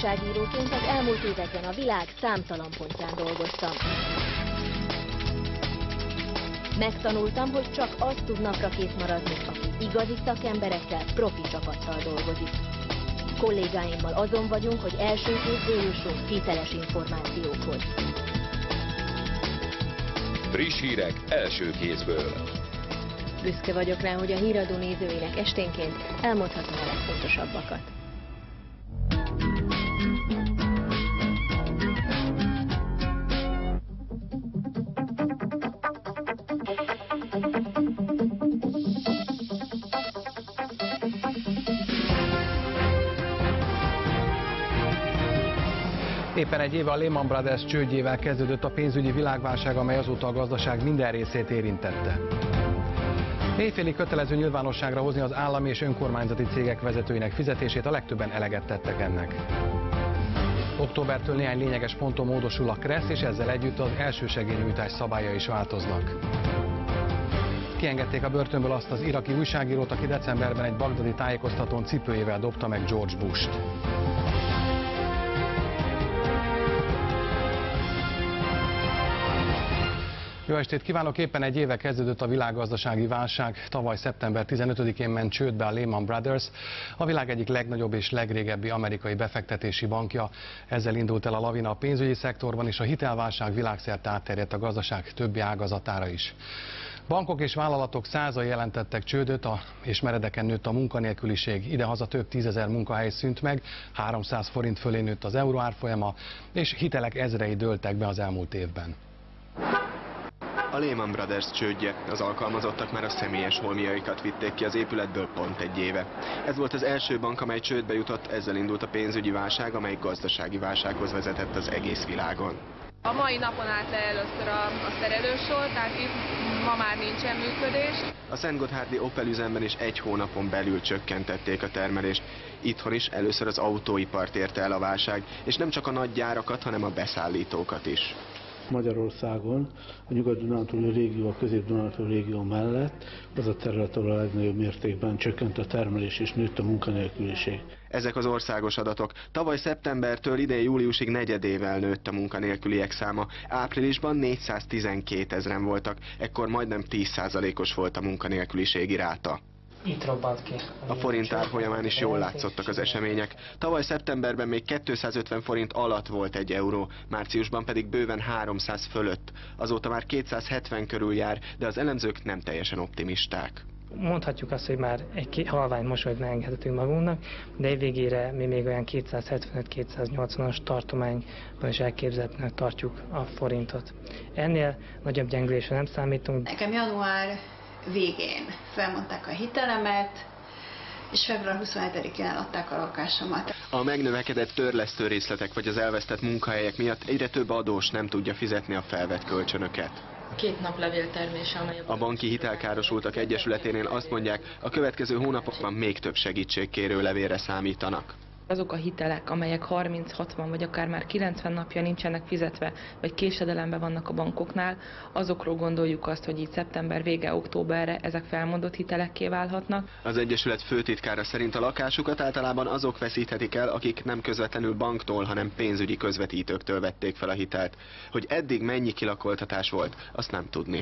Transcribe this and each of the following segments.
újságíróként az elmúlt években a világ számtalan pontján dolgoztam. Megtanultam, hogy csak az tud naprakész maradni, aki igazi szakemberekkel, profi csapattal dolgozik. Kollégáimmal azon vagyunk, hogy első kézből jussunk hiteles információkhoz. Friss hírek első kézből. Büszke vagyok rá, hogy a híradó nézőinek esténként elmondhatom a legfontosabbakat. Éppen egy éve a Lehman Brothers csődjével kezdődött a pénzügyi világválság, amely azóta a gazdaság minden részét érintette. Éjfélig kötelező nyilvánosságra hozni az állami és önkormányzati cégek vezetőinek fizetését, a legtöbben eleget tettek ennek. Októbertől néhány lényeges ponton módosul a KRESZ, és ezzel együtt az elsősegélynyújtás szabálya is változnak. Kiengedték a börtönből azt az iraki újságírót, aki decemberben egy bagdadi tájékoztatón cipőjével dobta meg George Bush-t. Jó estét kívánok! Éppen egy éve kezdődött a világgazdasági válság. Tavaly szeptember 15-én ment csődbe a Lehman Brothers, a világ egyik legnagyobb és legrégebbi amerikai befektetési bankja. Ezzel indult el a lavina a pénzügyi szektorban, és a hitelválság világszerte átterjedt a gazdaság többi ágazatára is. Bankok és vállalatok százai jelentettek csődöt, és meredeken nőtt a munkanélküliség. Idehaza több tízezer munkahely szűnt meg, 300 forint fölé nőtt az euró árfolyama, és hitelek ezrei dőltek be az elmúlt évben. A Lehman Brothers csődje. Az alkalmazottak már a személyes holmiaikat vitték ki az épületből pont egy éve. Ez volt az első bank, amely csődbe jutott, ezzel indult a pénzügyi válság, amely gazdasági válsághoz vezetett az egész világon. A mai napon állt le először a szerelősor, tehát itt ma már nincsen működés. A Szentgotthárdi Opel üzemben is egy hónapon belül csökkentették a termelést. Itthon is először az autóipart érte el a válság, és nem csak a nagy gyárakat, hanem a beszállítókat is. Magyarországon a Nyugat-Dunántúli régió, a Közép-Dunántúli régió mellett az a terület, ahol a legnagyobb mértékben csökkent a termelés és nőtt a munkanélküliség. Ezek az országos adatok. Tavaly szeptembertől idén júliusig negyedével nőtt a munkanélküliek száma. Áprilisban 412 000-en voltak, ekkor majdnem 10%-os volt a munkanélküliségi ráta. Itt robbant ki. A forint árfolyamán is jól látszottak az események. Tavaly szeptemberben még 250 forint alatt volt egy euró, márciusban pedig bőven 300 fölött. Azóta már 270 körül jár, de az elemzők nem teljesen optimisták. Mondhatjuk azt, hogy már egy halvány mosolyt megengedhetünk magunknak, de évvégére mi még olyan 275-280-as tartományban is elképzelhetőnek tartjuk a forintot. Ennél nagyobb gyengülésre nem számítunk. Nekem január végén felmondták a hitelemet, és február 27-én eladták a lakásomat. A megnövekedett törlesztő részletek vagy az elvesztett munkahelyek miatt egyre több adós nem tudja fizetni a felvett kölcsönöket. 2 naplevél termése, amely A Banki Hitelkárosultak Egyesületénél azt mondják, a következő hónapokban még több segítségkérő levélre számítanak. Azok a hitelek, amelyek 30-60 vagy akár már 90 napja nincsenek fizetve, vagy késedelemben vannak a bankoknál, azokról gondoljuk azt, hogy így szeptember vége, októberre ezek felmondott hitelekké válhatnak. Az Egyesület főtitkára szerint a lakásukat általában azok veszíthetik el, akik nem közvetlenül banktól, hanem pénzügyi közvetítőktől vették fel a hitelt. Hogy eddig mennyi kilakoltatás volt, azt nem tudni.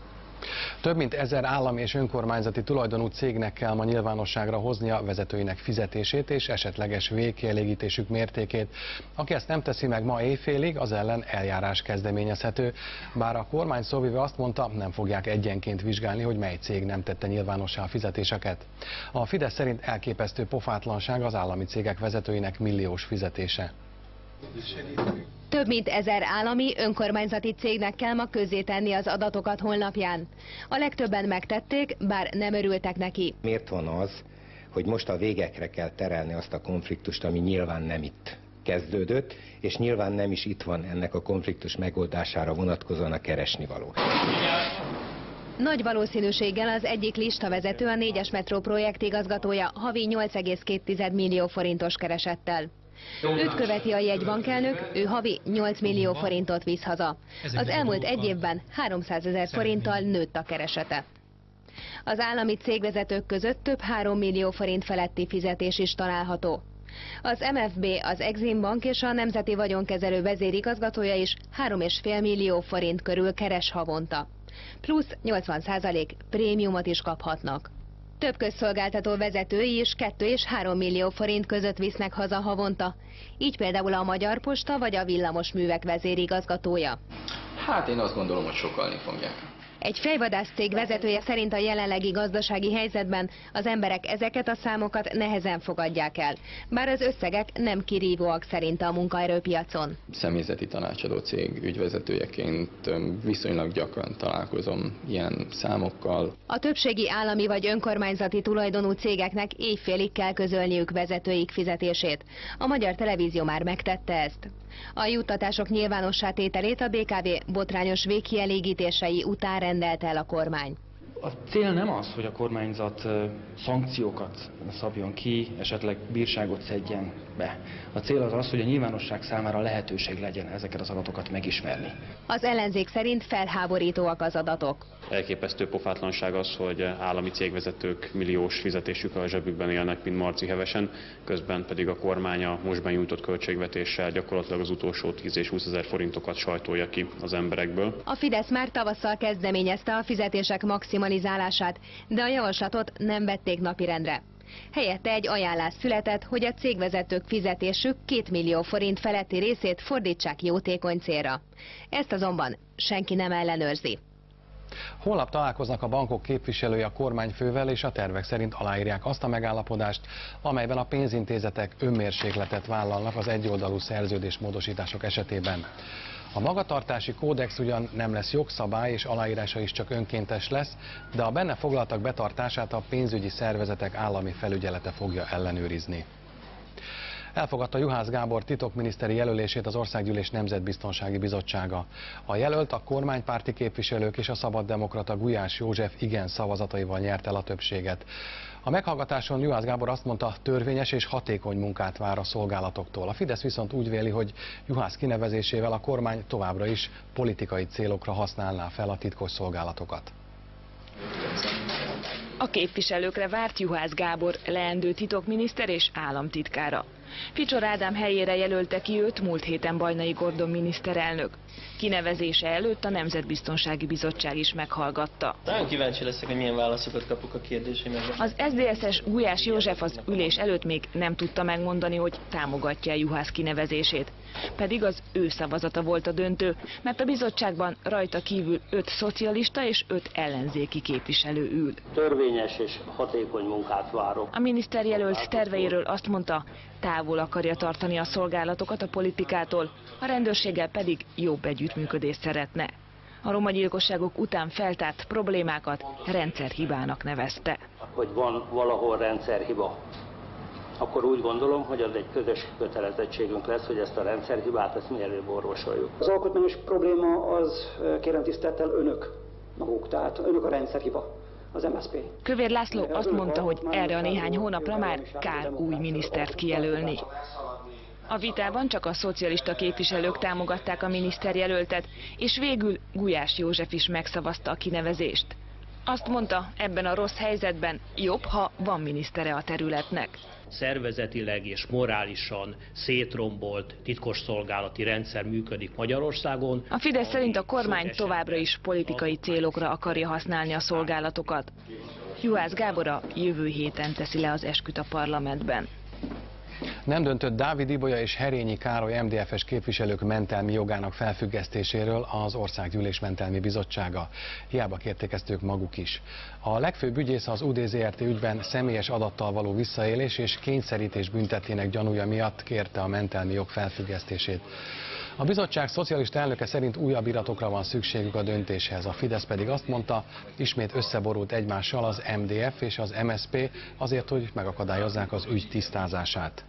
Több mint 1000 állami és önkormányzati tulajdonú cégnek kell ma nyilvánosságra hoznia vezetőinek fizetését és esetleges végkielégítésük mértékét. Aki ezt nem teszi meg ma éjfélig, az ellen eljárás kezdeményezhető. Bár a kormány szóvivő azt mondta, nem fogják egyenként vizsgálni, hogy mely cég nem tette nyilvánossá a fizetéseket. A Fidesz szerint elképesztő pofátlanság az állami cégek vezetőinek milliós fizetése. Több mint 1000 állami, önkormányzati cégnek kell ma közzétenni az adatokat honlapján. A legtöbben megtették, bár nem örültek neki. Miért van az, hogy most a végekre kell terelni azt a konfliktust, ami nyilván nem itt kezdődött, és nyilván nem is itt van ennek a konfliktus megoldására vonatkozóan a keresnivaló. Nagy valószínűséggel az egyik listavezető, a 4-es metró projekt igazgatója havi 8,2 millió forintos keresettel. Őt követi a jegybankelnök, ő havi 8 millió forintot visz haza. Az elmúlt egy évben 300 000 forinttal nőtt a keresete. Az állami cégvezetők között több 3 millió forint feletti fizetés is található. Az MFB, az Exim Bank és a Nemzeti Vagyonkezelő vezérigazgatója is 3,5 millió forint körül keres havonta. Plusz 80% prémiumot is kaphatnak. Több közszolgáltató vezetői is 2 és 3 millió forint között visznek haza havonta. Így például a Magyar Posta vagy a Villamosművek vezérigazgatója. Hát én azt gondolom, hogy sokalni fogják. Egy fejvadászcég vezetője szerint a jelenlegi gazdasági helyzetben az emberek ezeket a számokat nehezen fogadják el, bár az összegek nem kirívóak szerint a munkaerőpiacon. Személyzeti tanácsadó cég ügyvezetőjeként viszonylag gyakran találkozom ilyen számokkal. A többségi állami vagy önkormányzati tulajdonú cégeknek éjfélig kell közölniük vezetőik fizetését. A Magyar Televízió már megtette ezt. A juttatások nyilvánossá tételét a BKV botrányos végkielégítései után rendelte el a kormány. A cél nem az, hogy a kormányzat szankciókat szabjon ki, esetleg bírságot szedjen be. A cél az az, hogy a nyilvánosság számára lehetőség legyen ezeket az adatokat megismerni. Az ellenzék szerint felháborítóak az adatok. Elképesztő pofátlanság az, hogy állami cégvezetők milliós fizetésük a zsebükben élnek, mint Marci Hevesen, közben pedig a kormány a most benyújtott költségvetéssel gyakorlatilag az utolsó 10 és 20 ezer forintokat sajtolja ki az emberekből. A Fidesz már tavasszal kezdeményezte a fizetések maximalizálását, de a javaslatot nem vették napirendre. Helyette egy ajánlás született, hogy a cégvezetők fizetésük 2 millió forint feletti részét fordítsák jótékony célra. Ezt azonban senki nem ellenőrzi. Holnap találkoznak a bankok képviselői a kormányfővel, és a tervek szerint aláírják azt a megállapodást, amelyben a pénzintézetek önmérsékletet vállalnak az egyoldalú szerződésmódosítások esetében. A magatartási kódex ugyan nem lesz jogszabály, és aláírása is csak önkéntes lesz, de a benne foglaltak betartását a pénzügyi szervezetek állami felügyelete fogja ellenőrizni. Elfogadta Juhász Gábor titokminiszteri jelölését az Országgyűlés Nemzetbiztonsági Bizottsága. A jelölt a kormánypárti képviselők és a szabaddemokrata Gulyás József igen szavazataival nyert el a többséget. A meghallgatáson Juhász Gábor azt mondta, törvényes és hatékony munkát vár a szolgálatoktól. A Fidesz viszont úgy véli, hogy Juhász kinevezésével a kormány továbbra is politikai célokra használná fel a titkos szolgálatokat. A képviselőkre várt Juhász Gábor leendő titokminiszter és államtitkára. Ficsor Ádám helyére jelölte ki őt múlt héten Bajnai Gordon miniszterelnök. Kinevezése előtt a Nemzetbiztonsági Bizottság is meghallgatta. Nagyon kíváncsi leszek, hogy milyen válaszokat kapok a kérdéseimre. Az SZDSZ-es Gulyás József az ülés előtt még nem tudta megmondani, hogy támogatja Juhász kinevezését. Pedig az ő szavazata volt a döntő, mert a bizottságban rajta kívül 5 szocialista és 5 ellenzéki képviselő ül. Törvényes és hatékony munkát várok. A miniszterjelölt terveiről azt mondta, távol akarja tartani a szolgálatokat a politikától, a rendőrséggel pedig jobb együttműködést szeretne. A romagyilkosságok után feltárt problémákat rendszerhibának nevezte. Hogy van valahol rendszerhiba, akkor úgy gondolom, hogy az egy közös kötelezettségünk lesz, hogy ezt a rendszerhibát ezt mielőbb orvosoljuk. Az alkotmányos probléma az, kérem tisztelettel, önök maguk, tehát önök a rendszerhiba. Az MSZP. Kövér László azt mondta, hogy erre a néhány hónapra már kár új minisztert kijelölni. A vitában csak a szocialista képviselők támogatták a miniszterjelöltet, és végül Gulyás József is megszavazta a kinevezést. Azt mondta, ebben a rossz helyzetben jobb, ha van minisztere a területnek. Szervezetileg és morálisan szétrombolt titkosszolgálati rendszer működik Magyarországon. A Fidesz szerint a kormány továbbra is politikai célokra akarja használni a szolgálatokat. Juhász Gábor a jövő héten teszi le az esküt a parlamentben. Nem döntött Dávid Ibolya és Herényi Károly MDF-es képviselők mentelmi jogának felfüggesztéséről az Országgyűlés Mentelmi Bizottsága. Hiába kérték ezt ők maguk is. A legfőbb ügyész az UD-ZRT ügyben személyes adattal való visszaélés és kényszerítés büntetének gyanúja miatt kérte a mentelmi jog felfüggesztését. A bizottság szocialista elnöke szerint újabb iratokra van szükségük a döntéshez. A Fidesz pedig azt mondta, ismét összeborult egymással az MDF és az MSZP azért, hogy megakadályozzák az ügy tisztázását.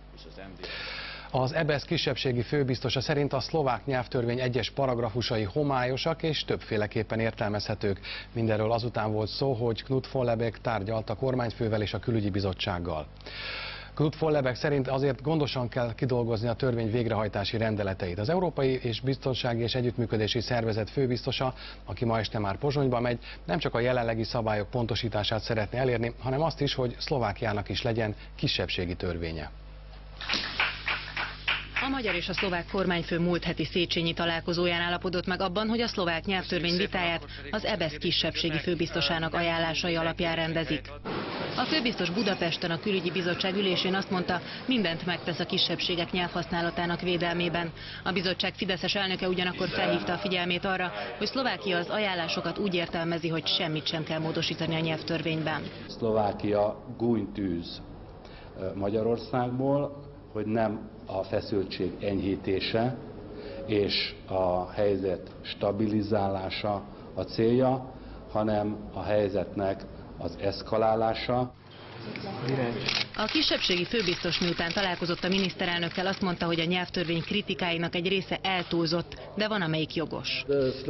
Az EBESZ kisebbségi főbiztosa szerint a szlovák nyelvtörvény egyes paragrafusai homályosak és többféleképpen értelmezhetők. Mindenről azután volt szó, hogy Knut Vollebæk tárgyalt a kormányfővel és a külügyi bizottsággal. Knut Vollebæk szerint azért gondosan kell kidolgozni a törvény végrehajtási rendeleteit. Az Európai és Biztonsági és Együttműködési Szervezet főbiztosa, aki ma este már Pozsonyba megy, nem csak a jelenlegi szabályok pontosítását szeretné elérni, hanem azt is, hogy Szlovákiának is legyen kisebbségi törvénye. A magyar és a szlovák kormányfő múlt heti Széchenyi találkozóján állapodott meg abban, hogy a szlovák nyelvtörvény vitáját az EBESZ kisebbségi főbiztosának ajánlásai alapján rendezik. A főbiztos Budapesten a külügyi bizottság ülésén azt mondta, mindent megtesz a kisebbségek nyelvhasználatának védelmében. A bizottság fideszes elnöke ugyanakkor felhívta a figyelmét arra, hogy Szlovákia az ajánlásokat úgy értelmezi, hogy semmit sem kell módosítani a nyelvtörvényben. Szlovákia gúnytűz Magyarországból, hogy nem a feszültség enyhítése és a helyzet stabilizálása a célja, hanem a helyzetnek az eszkalálása. A kisebbségi főbiztos miután találkozott a miniszterelnökkel, azt mondta, hogy a nyelvtörvény kritikáinak egy része eltúlzott, de van amelyik jogos.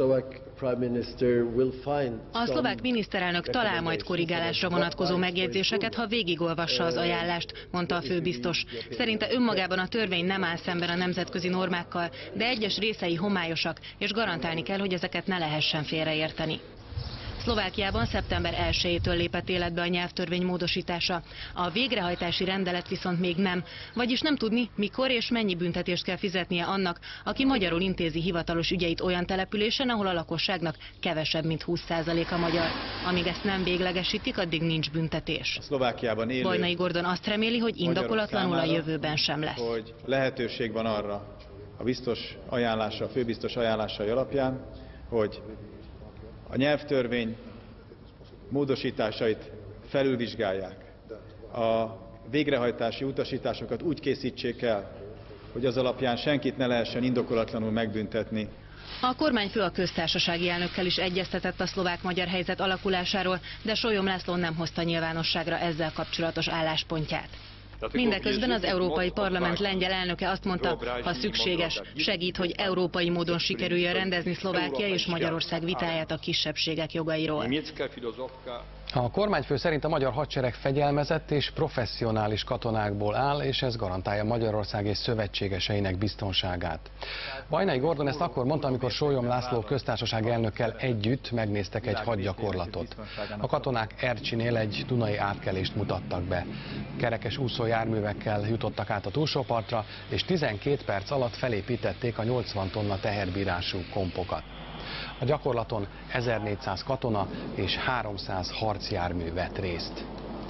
A szlovák miniszterelnök talál majd korrigálásra vonatkozó megjegyzéseket, ha végigolvassa az ajánlást, mondta a főbiztos. Szerinte önmagában a törvény nem áll szemben a nemzetközi normákkal, de egyes részei homályosak, és garantálni kell, hogy ezeket ne lehessen félreérteni. Szlovákiában szeptember 1-től lépett életbe a nyelvtörvény módosítása. A végrehajtási rendelet viszont még nem, vagyis nem tudni, mikor és mennyi büntetést kell fizetnie annak, aki magyarul intézi hivatalos ügyeit olyan településen, ahol a lakosságnak kevesebb, mint 20%-a magyar. Amíg ezt nem véglegesítik, addig nincs büntetés. Szlovákiában élő Bajnai Gordon azt reméli, hogy indokolatlanul a jövőben sem lesz. Hogy lehetőség van arra a biztos ajánlása, a főbiztos ajánlásai alapján, hogy a nyelvtörvény módosításait felülvizsgálják. A végrehajtási utasításokat úgy készítsék el, hogy az alapján senkit ne lehessen indokolatlanul megbüntetni. A kormányfő a köztársasági elnökkel is egyeztetett a szlovák-magyar helyzet alakulásáról, de Sólyom László nem hozta nyilvánosságra ezzel kapcsolatos álláspontját. Mindeközben az Európai Parlament lengyel elnöke azt mondta, ha szükséges, segít, hogy európai módon sikerüljön rendezni Szlovákia és Magyarország vitáját a kisebbségek jogairól. A kormányfő szerint a magyar hadsereg fegyelmezett és professzionális katonákból áll, és ez garantálja Magyarország és szövetségeseinek biztonságát. Bajnai Gordon ezt akkor mondta, amikor Sólyom László köztársaság elnökkel együtt megnéztek egy hadgyakorlatot. A katonák Ercsinél egy dunai átkelést mutattak be. Kerekes úszójárművekkel jutottak át a túlsó partra, és 12 perc alatt felépítették a 80 tonna teherbírású kompokat. A gyakorlaton 1400 katona és 300 harcjármű vett részt.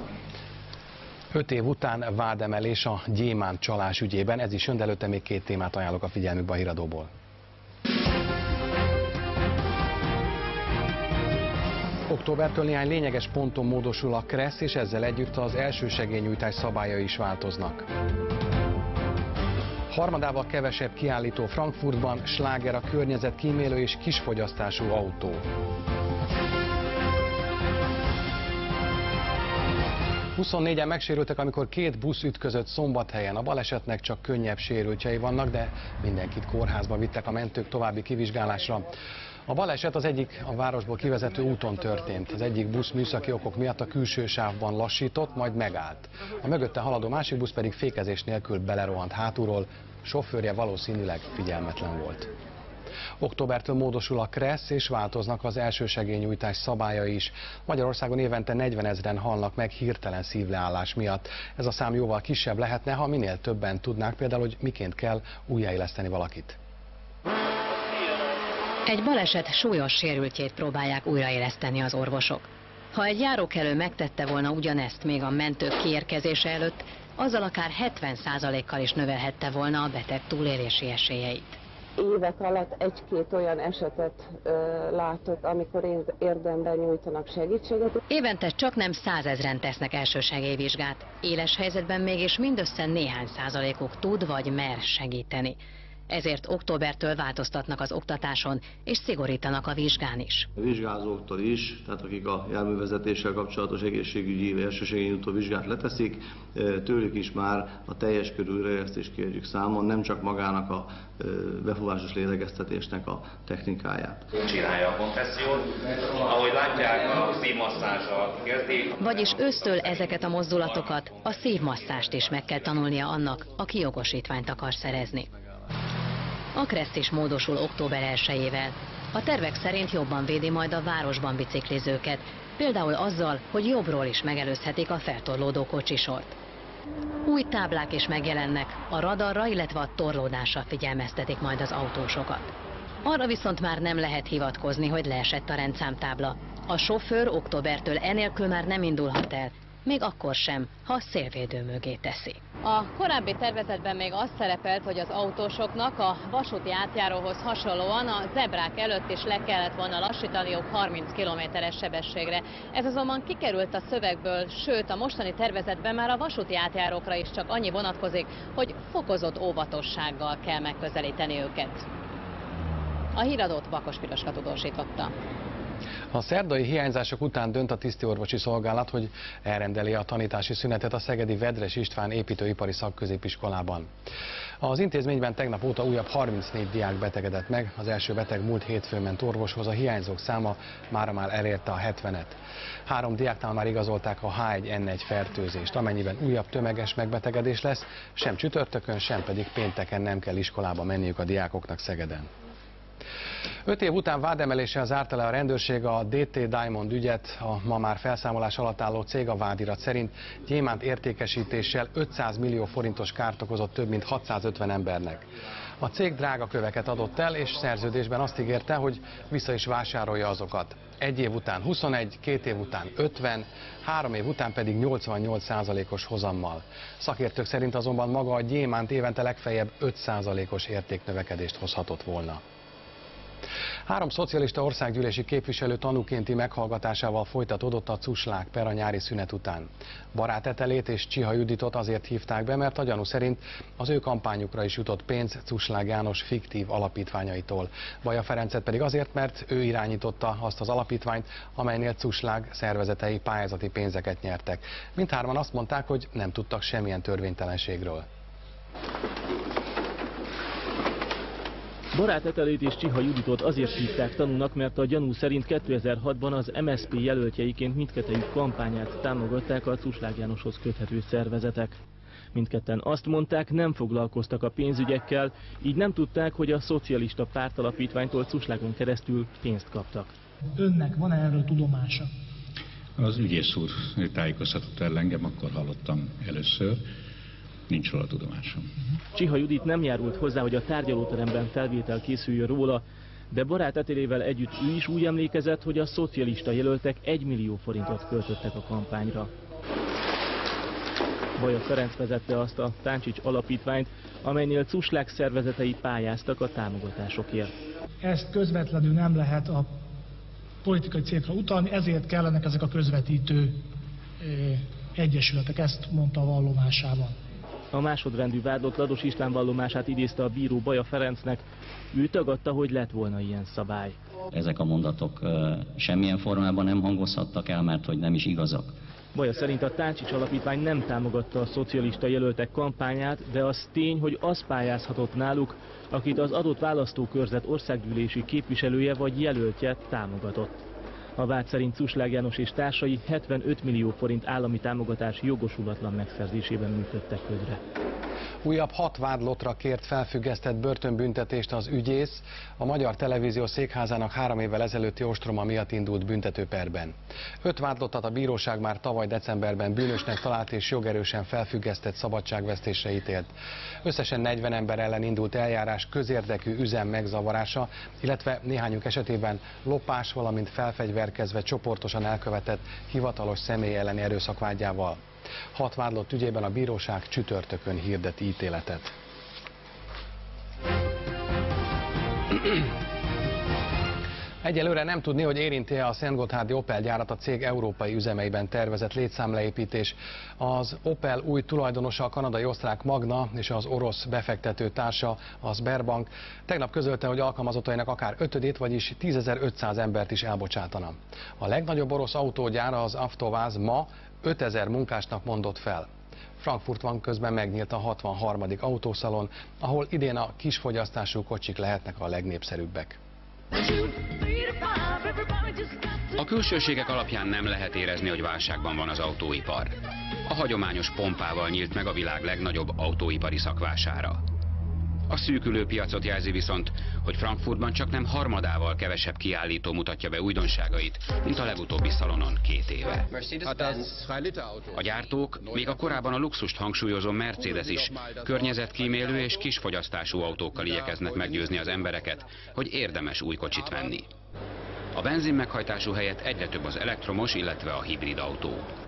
5 év után vádemelés a gyémánt csalás ügyében, ez is jön, de előtte még 2 témát ajánlok a figyelmükbe a híradóból. Októbertől néhány lényeges ponton módosul a KRESZ, és ezzel együtt az elsősegélynyújtás szabályai is változnak. Harmadával kevesebb kiállító Frankfurtban, sláger a környezetkímélő és kisfogyasztású autó. Huszonnégyen megsérültek, amikor 2 busz ütközött Szombathelyen. A balesetnek csak könnyebb sérültjei vannak, de mindenkit kórházba vittek a mentők további kivizsgálásra. A baleset az egyik a városból kivezető úton történt. Az egyik busz műszaki okok miatt a külső sávban lassított, majd megállt. A mögötte haladó másik busz pedig fékezés nélkül belerohant hátulról, sofőrje valószínűleg figyelmetlen volt. Októbertől módosul a KRESZ, és változnak az elsősegélynyújtás szabályai is. Magyarországon évente 40 000-en halnak meg hirtelen szívleállás miatt. Ez a szám jóval kisebb lehetne, ha minél többen tudnák például, hogy miként kell újjáéleszteni valakit. Egy baleset súlyos sérültjét próbálják újraéleszteni az orvosok. Ha egy járókelő megtette volna ugyanezt még a mentők kiérkezése előtt, azzal akár 70%-kal is növelhette volna a beteg túlélési esélyeit. Évek alatt 1-2 olyan esetet látok, amikor érdemben nyújtanak segítséget. Évente csaknem 100 000-en tesznek elsősegélyvizsgát. Éles helyzetben mégis mindössze néhány százalékuk tud vagy mer segíteni. Ezért októbertől változtatnak az oktatáson, és szigorítanak a vizsgán is. A vizsgázóktól is, tehát akik a járművezetéssel kapcsolatos egészségügyi vagy elsősegélynyújtó vizsgát leteszik, tőlük is már a teljes körű újraélesztést kérjük számon, nem csak magának a befogásos lélegeztetésnek a technikáját. Csinálja a kompressziót, ahogy látják, a szívmasszázsal kezdi. Vagyis ősztől ezeket a mozdulatokat, a szívmasszást is meg kell tanulnia annak, aki jogosítványt akar szerezni. A KRESZ is módosul október 1-ével. A tervek szerint jobban védi majd a városban biciklizőket, például azzal, hogy jobbról is megelőzhetik a feltorlódó kocsisort. Új táblák is megjelennek, a radarra, illetve a torlódásra figyelmeztetik majd az autósokat. Arra viszont már nem lehet hivatkozni, hogy leesett a rendszámtábla. A sofőr októbertől enélkül már nem indulhat el, még akkor sem, ha a szélvédő mögé teszi. A korábbi tervezetben még az szerepelt, hogy az autósoknak a vasúti átjáróhoz hasonlóan a zebrák előtt is le kellett volna lassítaniuk 30 km/s sebességre. Ez azonban kikerült a szövegből, sőt a mostani tervezetben már a vasúti átjárókra is csak annyi vonatkozik, hogy fokozott óvatossággal kell megközelíteni őket. A híradót Bakos Piroska tudósította. A szerdai hiányzások után dönt a tisztiorvosi szolgálat, hogy elrendeli a tanítási szünetet a szegedi Vedres István építőipari szakközépiskolában. Az intézményben tegnap óta újabb 34 diák betegedett meg, az első beteg múlt hétfőn ment orvoshoz, a hiányzók száma mára már elérte a 70-et. 3 diáknál már igazolták a H1N1 fertőzést, amennyiben újabb tömeges megbetegedés lesz, sem csütörtökön, sem pedig pénteken nem kell iskolába menniük a diákoknak Szegeden. 5 év után vádemeléssel zárta le a rendőrség a DT Diamond ügyet. A ma már felszámolás alatt álló cég a vádirat szerint gyémánt értékesítéssel 500 millió forintos kárt okozott több mint 650 embernek. A cég drága köveket adott el, és szerződésben azt ígérte, hogy vissza is vásárolja azokat. 1 év után 21, 2 év után 50, 3 év után pedig 88%-os hozammal. Szakértők szerint azonban maga a gyémánt évente legfeljebb 5%-os értéknövekedést hozhatott volna. 3 szocialista országgyűlési képviselő tanúkénti meghallgatásával folytatódott a Cuslág per a nyári szünet után. Barát Etelét és Csiha Juditot azért hívták be, mert a gyanú szerint az ő kampányukra is jutott pénz Cuslág János fiktív alapítványaitól. Baja Ferencet pedig azért, mert ő irányította azt az alapítványt, amelynél Cuslág szervezetei pályázati pénzeket nyertek. Mindhárman azt mondták, hogy nem tudtak semmilyen törvénytelenségről. Barát Etelét és Csiha Juditot azért hívták tanúnak, mert a gyanú szerint 2006-ban az MSZP jelöltjeiként mindkettejük kampányát támogatták a Cuslág Jánoshoz köthető szervezetek. Mindketten azt mondták, nem foglalkoztak a pénzügyekkel, így nem tudták, hogy a szocialista pártalapítványtól Cuslágon keresztül pénzt kaptak. Önnek van erről tudomása? Az ügyész úr tájékoztatott el engem, akkor hallottam először. Nincs róla tudomásom. Csiha Judit nem járult hozzá, hogy a tárgyalóteremben felvétel készüljön róla, de Barát Etelével együtt ő is úgy emlékezett, hogy a szocialista jelöltek 1 millió forintot költöttek a kampányra. Baja Ferenc vezette azt a Táncsics alapítványt, amelynél Cuslág szervezetei pályáztak a támogatásokért. Ezt közvetlenül nem lehet a politikai célra utalni, ezért kellenek ezek a közvetítő egyesületek, ezt mondta a vallomásában. A másodrendű vádlott Lados István vallomását idézte a bíró Baja Ferencnek. Ő tagadta, hogy lett volna ilyen szabály. Ezek a mondatok semmilyen formában nem hangozhattak el, mert hogy nem is igazak. Baja szerint a Táncsics alapítvány nem támogatta a szocialista jelöltek kampányát, de az tény, hogy az pályázhatott náluk, akit az adott választókörzet országgyűlési képviselője vagy jelöltje támogatott. A vád szerint Cuslág János és társai 75 millió forint állami támogatás jogosulatlan megszerzésében működtek közre. Újabb 6 vádlottra kért felfüggesztett börtönbüntetést az ügyész a Magyar Televízió székházának 3 évvel ezelőtti ostroma miatt indult büntetőperben. 5 vádlottat a bíróság már tavaly decemberben bűnösnek talált és jogerősen felfüggesztett szabadságvesztésre ítélt. Összesen 40 ember ellen indult eljárás közérdekű üzem megzavarása, illetve néhányuk esetében lopás, valamint felfegyverkezve csoportosan elkövetett hivatalos személy elleni erőszakvágyával. 6 vádlott ügyében a bíróság csütörtökön hirdet ítéletet. Egyelőre nem tudni, hogy érinti-e a Szentgotthárdi Opel gyárat a cég európai üzemeiben tervezett létszámleépítés. Az Opel új tulajdonosa, a kanadai-osztrák Magna és az orosz befektető társa, a Sberbank tegnap közölte, hogy alkalmazottainak akár 5-ét, vagyis 10.500 embert is elbocsátana. A legnagyobb orosz autógyár, az Avtováz ma 5000 munkásnak mondott fel. Frankfurtban közben megnyílt a 63. autószalon, ahol idén a kisfogyasztású kocsik lehetnek a legnépszerűbbek. A külsőségek alapján nem lehet érezni, hogy válságban van az autóipar. A hagyományos pompával nyílt meg a világ legnagyobb autóipari szakvására. A szűkülő piacot jelzi viszont, hogy Frankfurtban csak nem harmadával kevesebb kiállító mutatja be újdonságait, mint a legutóbbi szalonon 2 éve. A gyártók, még a korábban a luxust hangsúlyozó Mercedes is, környezetkímélő és kisfogyasztású autókkal igyekeznek meggyőzni az embereket, hogy érdemes új kocsit venni. A benzin meghajtású helyett egyre több az elektromos, illetve a hibrid autó.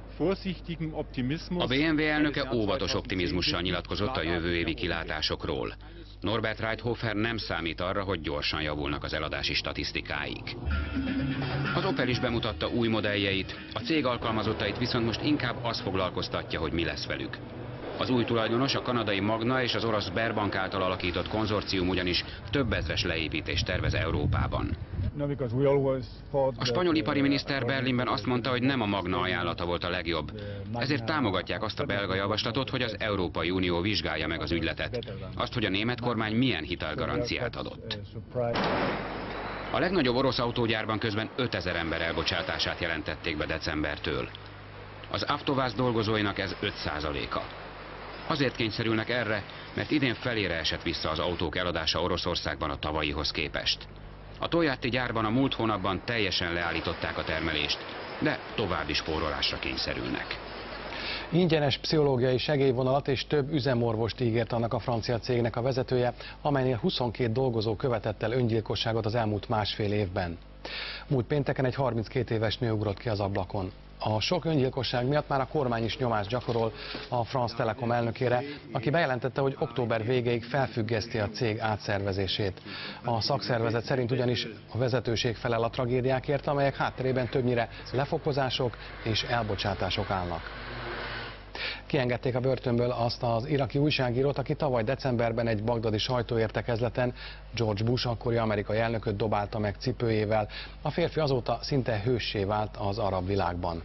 A BMW elnöke óvatos optimizmussal nyilatkozott a jövő évi kilátásokról. Norbert Reithofer nem számít arra, hogy gyorsan javulnak az eladási statisztikáik. Az Opel is bemutatta új modelljeit, a cég alkalmazottait viszont most inkább az foglalkoztatja, hogy mi lesz velük. Az új tulajdonos, a kanadai Magna és az orosz Sberbank által alakított konzorcium ugyanis több ezres leépítést tervez Európában. A spanyol ipari miniszter Berlinben azt mondta, hogy nem a Magna ajánlata volt a legjobb. Ezért támogatják azt a belga javaslatot, hogy az Európai Unió vizsgálja meg az ügyletet. Azt, hogy a német kormány milyen hitelgaranciát adott. A legnagyobb orosz autógyárban közben 5000 ember elbocsátását jelentették be decembertől. Az Avtovaz dolgozóinak ez 5%-a. Azért kényszerülnek erre, mert idén felére esett vissza az autók eladása Oroszországban a tavalyihoz képest. A Toyota gyárban a múlt hónapban teljesen leállították a termelést, de további spórolásra kényszerülnek. Ingyenes pszichológiai segélyvonalat és több üzemorvost ígért annak a francia cégnek a vezetője, amelynél 22 dolgozó követett el öngyilkosságot az elmúlt másfél évben. Múlt pénteken egy 32 éves nő ugrott ki az ablakon. A sok öngyilkosság miatt már a kormány is nyomást gyakorol a France Telecom elnökére, aki bejelentette, hogy október végéig felfüggeszti a cég átszervezését. A szakszervezet szerint ugyanis a vezetőség felel a tragédiákért, amelyek hátterében többnyire lefokozások és elbocsátások állnak. Kiengedték a börtönből azt az iraki újságírót, aki tavaly decemberben egy bagdadi sajtóértekezleten George Bush akkori amerikai elnököt dobálta meg cipőjével. A férfi azóta szinte hőssé vált az arab világban.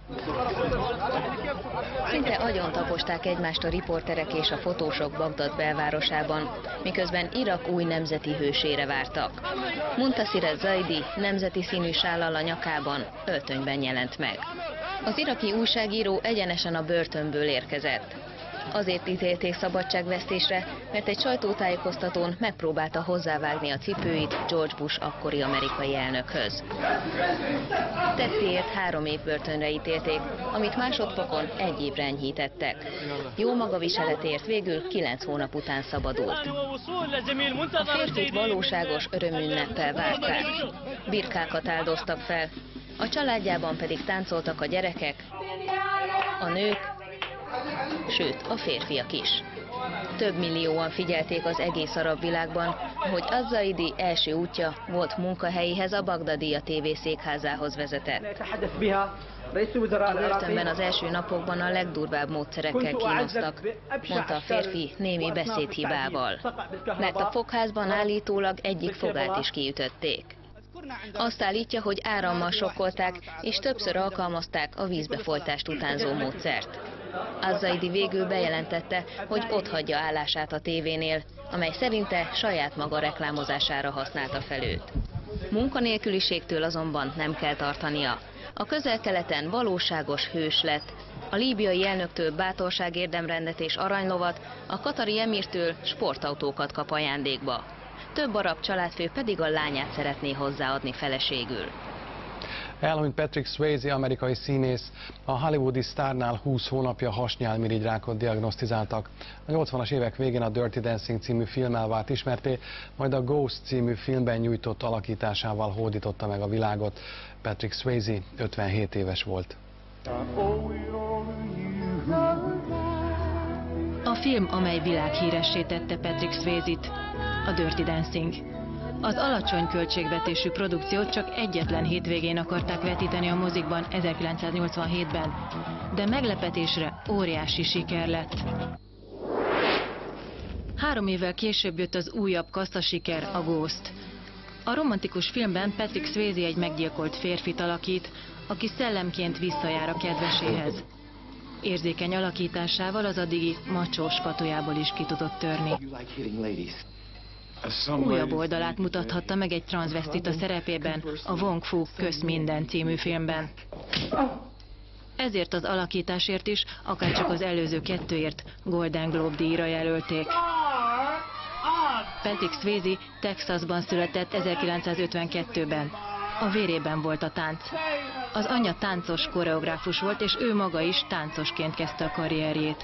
Szinte agyontaposták egymást a riporterek és a fotósok Bagdad belvárosában, miközben Irak új nemzeti hősére vártak. Muntasir Zaidi nemzeti színű sállal a nyakában, öltönyben jelent meg. Az iraki újságíró egyenesen a börtönből érkezett. Azért ítélték szabadságvesztésre, mert egy sajtótájékoztatón megpróbálta hozzávágni a cipőit George Bush akkori amerikai elnökhöz. Tettéért 3 év börtönre ítélték, amit másodfokon 1 évre enyhítettek. Jó magaviseletért végül 9 hónap után szabadult. A férfit valóságos örömünneppel várták. Birkákat áldoztak fel, a családjában pedig táncoltak a gyerekek, a nők, sőt a férfiak is. Több millióan figyelték az egész arab világban, hogy az-Zaidi első útja volt munkahelyéhez, a Bagdadi TV székházához vezetett. A börtönben az első napokban a legdurvább módszerekkel kínoztak, mondta a férfi némi beszédhibával, mert a fogházban állítólag egyik fogát is kiütötték. Azt állítja, hogy árammal sokkolták, és többször alkalmazták a vízbefolytást utánzó módszert. Az-Zaidi végül bejelentette, hogy otthagyja állását a tévénél, amely szerinte saját maga reklámozására használta fel őt. Munkanélküliségtől azonban nem kell tartania. A Közel-Keleten valóságos hős lett. A líbiai elnöktől bátorságérdemrendet és aranylovat, a katari emírtől sportautókat kap ajándékba. Több arab családfő pedig a lányát szeretné hozzáadni feleségül. Elhunyt Patrick Swayze, amerikai színész. A hollywoodi sztárnál 20 hónapja hasnyálmirigyrákot diagnosztizáltak. A 80-as évek végén a Dirty Dancing című filmmel vált ismertté, majd a Ghost című filmben nyújtott alakításával hódította meg a világot. Patrick Swayze 57 éves volt. A film, amely világhíressé tette Patrick Swayze-t, a Dirty Dancing. Az alacsony költségvetésű produkciót csak egyetlen hétvégén akarták vetíteni a mozikban 1987-ben, de meglepetésre óriási siker lett. 3 évvel később jött az újabb kasszasiker, a Ghost. A romantikus filmben Patrick Swayze egy meggyilkolt férfit alakít, aki szellemként visszajár a kedveséhez. Érzékeny alakításával az addigi macsó skatujából is ki tudott törni. Újabb oldalát mutathatta meg egy transzvesztita szerepében a Wong Fu Kösz minden című filmben. Ezért az alakításért is, akárcsak az előző 2-ért Golden Globe díjra jelölték. Patrick Swayze Texasban született 1952-ben. A vérében volt a tánc. Az anyja táncos koreográfus volt, és ő maga is táncosként kezdte a karrierjét.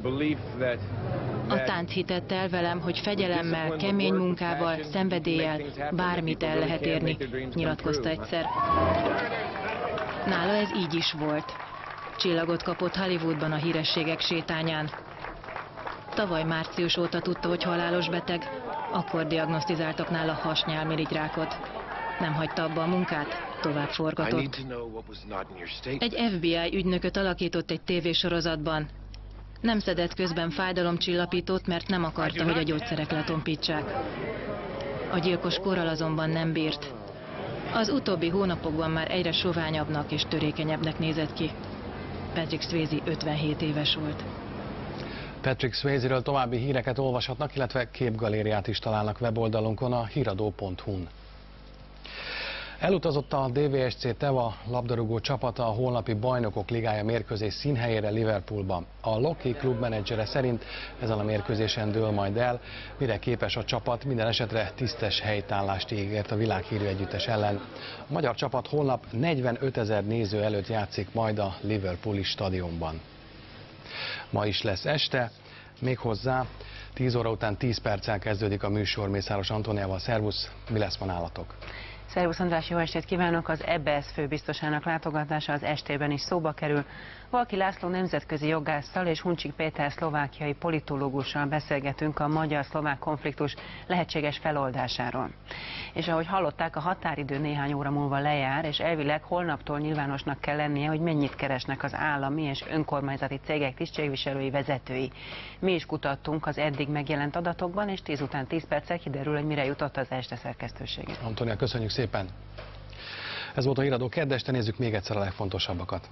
A tánc hitett el velem, hogy fegyelemmel, kemény munkával, szenvedéllyel bármit el lehet érni, nyilatkozta egyszer. Nála ez így is volt. Csillagot kapott Hollywoodban a hírességek sétányán. Tavaly március óta tudta, hogy halálos beteg, akkor diagnosztizáltak nála hasnyálmirigyrákot. Nem hagyta abba a munkát, tovább forgatott. Egy FBI ügynököt alakított egy tévésorozatban. Nem szedett közben fájdalomcsillapítót, mert nem akarta, hogy a gyógyszerek letompítsák. A gyilkos korral azonban nem bírt. Az utóbbi hónapokban már egyre soványabbnak és törékenyebbnek nézett ki. Patrick Swayze 57 éves volt. Patrick Swayze-ről további híreket olvashatnak, illetve képgalériát is találnak weboldalunkon, a híradó.hu-n. Elutazott a DVSC Teva labdarúgó csapata a holnapi Bajnokok Ligája mérkőzés színhelyére Liverpoolban. A Loki klubmenedzsere szerint ezen a mérkőzésen dől majd el, mire képes a csapat, minden esetre tisztes helytállást ígért a világhírű együttes ellen. A magyar csapat holnap 45 000 néző előtt játszik majd a Liverpooli stadionban. Ma is lesz este, méghozzá 10 óra után 10 perccel kezdődik a műsor. Mészáros Antóniával, szervusz, mi lesz ma nálatok? Szervusz András, jó estét kívánok! Az EBS főbiztosának látogatása az estében is szóba kerül. Valki László nemzetközi jogásszal és Huncsik Péter szlovákiai politológussal beszélgetünk a magyar-szlovák konfliktus lehetséges feloldásáról. És ahogy hallották, a határidő néhány óra múlva lejár, és elvileg holnaptól nyilvánosnak kell lennie, hogy mennyit keresnek az állami és önkormányzati cégek tisztségviselői, vezetői. Mi is kutattunk az eddig megjelent adatokban, és 10 után 10 perccel kiderül, hogy mire jutott az este szerkesztősége. Antónia, köszönjük szépen! Ez volt a Híradó kedd este, nézzük még egyszer a legfontosabbakat.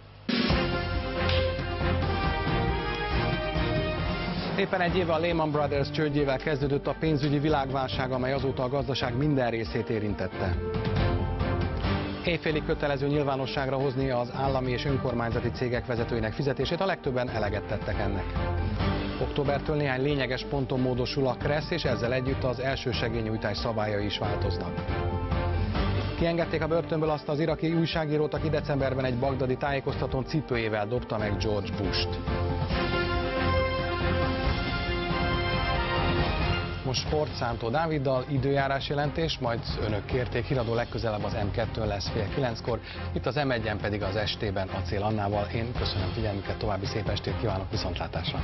Éppen egy éve a Lehman Brothers csődjével kezdődött a pénzügyi világválság, amely azóta a gazdaság minden részét érintette. Éjfélig kötelező nyilvánosságra hozni az állami és önkormányzati cégek vezetőinek fizetését, a legtöbben eleget tettek ennek. Októbertől néhány lényeges ponton módosul a KRESZ, és ezzel együtt az elsősegélynyújtás szabályai is változnak. Kiengedték a börtönből azt az iraki újságírót, aki decemberben egy bagdadi tájékoztatón cipőjével dobta meg George Bush-t. Most sport Szántó Dáviddal, időjárás jelentés, majd önök kérték, Híradó legközelebb az M2-n lesz fél 9-kor, itt az M1-en pedig az estében Acél Annával. Én köszönöm figyelmüket, további szép estét kívánok, viszontlátásra!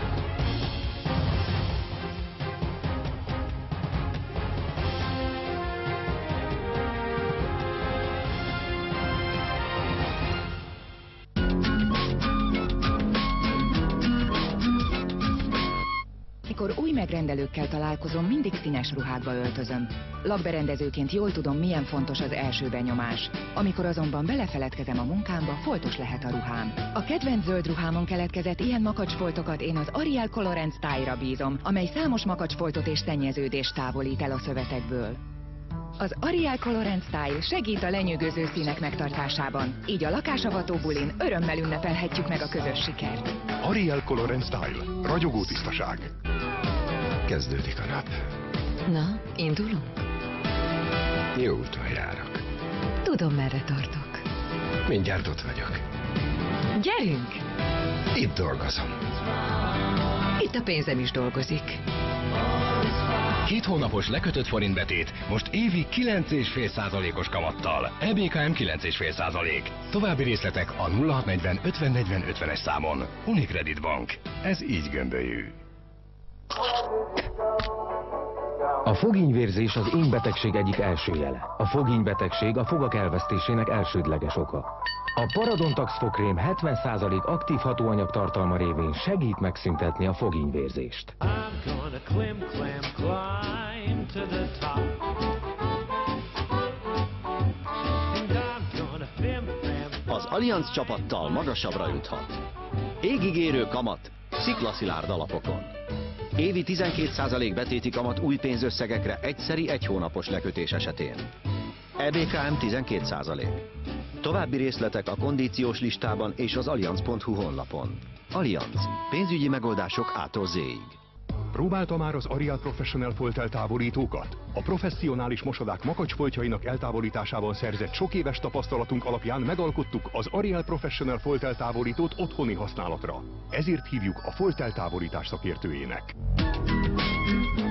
Amikor új megrendelőkkel találkozom, mindig színes ruhákba öltözöm. Lakberendezőként jól tudom, milyen fontos az első benyomás. Amikor azonban belefeledkezem a munkámba, foltos lehet a ruhám. A kedvenc zöld ruhámon keletkezett ilyen makacsfoltokat én az Ariel Color & Style-ra bízom, amely számos makacsfoltot és szennyeződést távolít el a szövetekből. Az Ariel Color & Style segít a lenyűgöző színek megtartásában, így a lakásavató bulin örömmel ünnepelhetjük meg a közös sikert. Ariel Color & Style. Ragyogó tisztaság. Kezdődik a nap. Na, indulunk? Jó úton járok. Tudom, merre tartok. Mindjárt ott vagyok. Gyerünk! Itt dolgozom. Itt a pénzem is dolgozik. 2 hónapos lekötött forintbetét most évi 9,5%-os kamattal. EBKM 9,5%. További részletek a 0640 50 40 50-es számon. Unicredit Bank. Ez így gömbölyű. A fogínyvérzés az énbetegség egyik első jele. A fogínybetegség a fogak elvesztésének elsődleges oka. A Parodontax fogkrém 70% aktív hatóanyag tartalma révén segít megszüntetni a fogínyvérzést. Az Allianz csapattal magasabbra juthat. Égigérő kamat, sziklaszilárd alapokon. Évi 12% betéti kamat új pénzösszegekre egyszeri 1 hónapos lekötés esetén. EBKM 12%. További részletek a kondíciós listában és az allianz.hu honlapon. Allianz. Pénzügyi megoldások A-tól Z-ig. Próbálta már az Ariel Professional folt eltávolítókat? A professzionális mosodák makacsfoltjainak eltávolításával szerzett sok éves tapasztalatunk alapján megalkottuk az Ariel Professional folt eltávolítót otthoni használatra. Ezért hívjuk a folt eltávolítás szakértőjének.